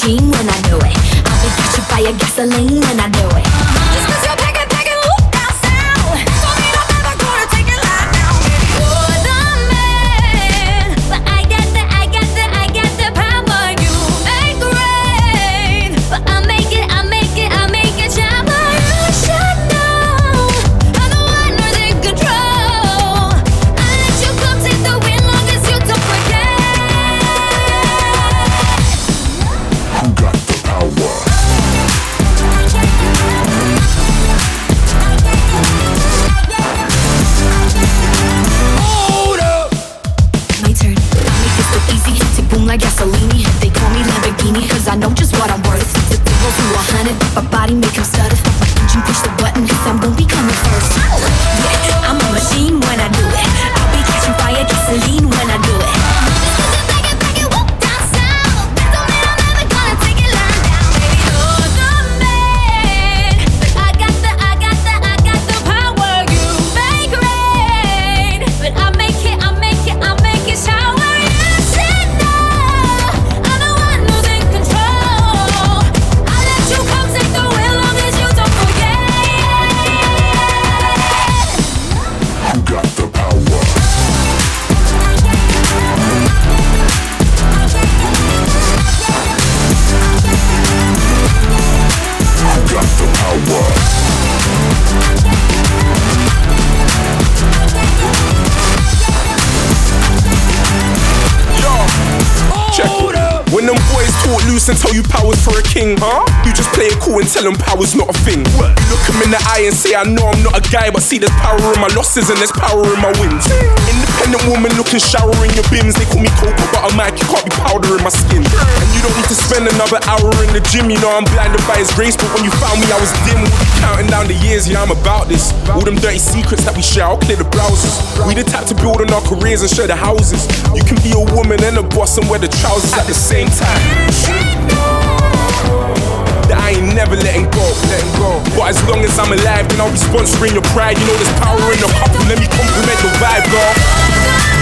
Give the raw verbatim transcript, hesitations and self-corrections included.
machine when I do it. I'll be catching fire, gasoline when I do it. Just 'cause you're packing, packing, whoop, down sound. Don't mean I'm never gonna take it lying down, baby. You're the man, but I got the, I got the, I got the power. You make rain, but I make it, I make it, I make it shine. But you should know I'm the one who's in control. I let you come take the win, long as you don't forget. Who got the power? Hold up. My turn. I make it so easy, tick boom like gasoline. They call me Lamborghini, cause I know just what I'm worth. The zero to a hundred, my body make him stutter. My engine push the button, cause I'm gonna be coming first. Yeah, I'm a machine when I do it. I'll be catching fire, gasoline when I do it. When them boys talk loose and tell you power's for a king, huh? You just play it cool and tell them power's not a thing. You look them in the eye and say, I know I'm not a guy, but see there's power in my losses and there's power in my wins. Independent woman looking showering your bins. They call me cocoa butter Mike, you can't be powder in my skin. And you don't need to spend another hour in the gym. You know I'm blinded by his grace, but when you found me I was dim. We'll be counting down the years, yeah I'm about this. All them dirty secrets that we share, I'll clear the browsers. We the type to build on our careers and share the houses. You can be a woman and a boss and wear the trousers at the same time. That I ain't never letting go, letting go. But as long as I'm alive, then I'll be sponsoring your pride. You know there's power in the couple, let me compliment the vibe, girl.